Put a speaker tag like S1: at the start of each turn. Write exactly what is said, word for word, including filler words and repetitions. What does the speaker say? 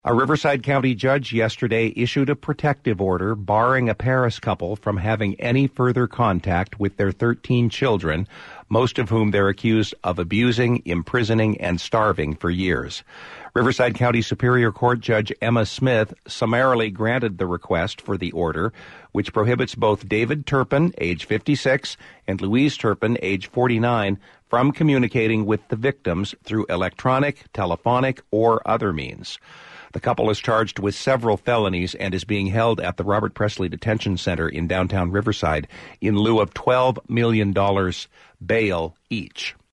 S1: A Riverside County judge yesterday issued a protective order barring a Paris couple from having any further contact with their thirteen children, most of whom they're accused of abusing, imprisoning, and starving for years. Riverside County Superior Court Judge Emma Smith summarily granted the request for the order, which prohibits both David Turpin, age fifty-six, and Louise Turpin, age forty-nine, from communicating with the victims through electronic, telephonic, or other means. The couple is charged with several felonies and is being held at the Robert Presley Detention Center in downtown Riverside in lieu of twelve million dollars bail each.